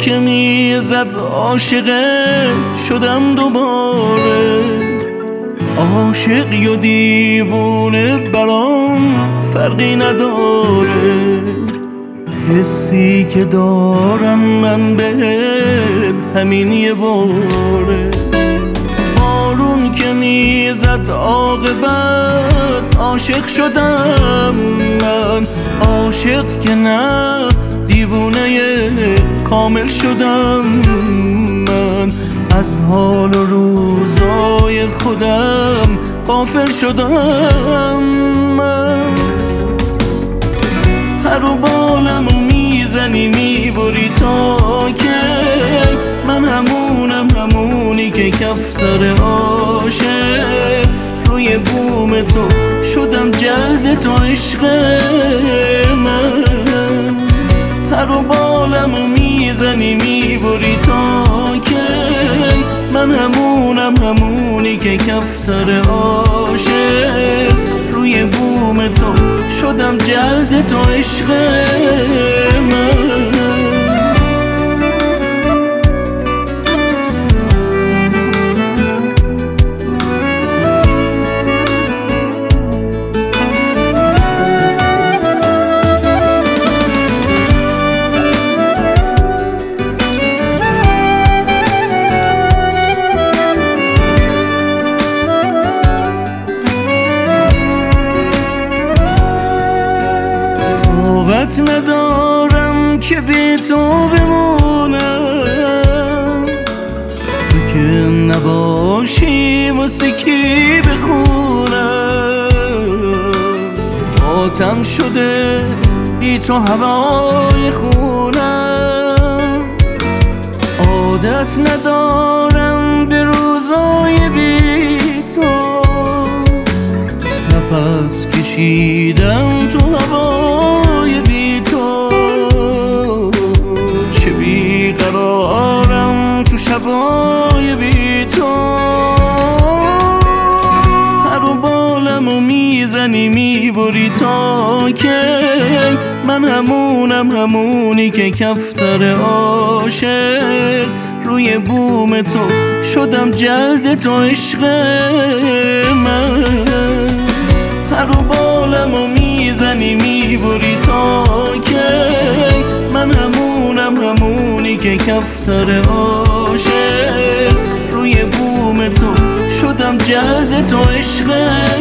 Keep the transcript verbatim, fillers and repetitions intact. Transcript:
که میزد عاشقت شدم دوباره. عاشقی و دیوونه برام فرقی نداره، حسی که دارم من بهت همین یه باره. بارون که میزد عاقبت عاشق شدم من، عاشق که نه دیوونه کامل شدم من. از حال و روزای خودم غافل شدم من. هر و بالمو میزنی میبری تا که من همونم، همونی که کفتر عاشق روی بوم تو شدم جلد تو عشق من. هر و بالمو میزنی میبری تا که من همونم، همونی که کفتر عاشق روی بوم تو شدم جلد تو عشق من. طاقت ندارم که بی تو بمونم، تو که نباشی واسه کی بخونم. آتم شده بی تو هوای خونم، عادت ندارم به روزای بی تو. نفس کشیدم تو هوای بی تو، چه بیقرارم تو شبای بی تو. هر و بالمو میزنی میبری تا که من همونم، همونی که کفتر عاشق روی بوم تو شدم جلد تو عشق من. هر و بالمو میزنی میبری تا که من همونم، همونی که کفتر عاشق روی بوم تو شدم جلد تو عشق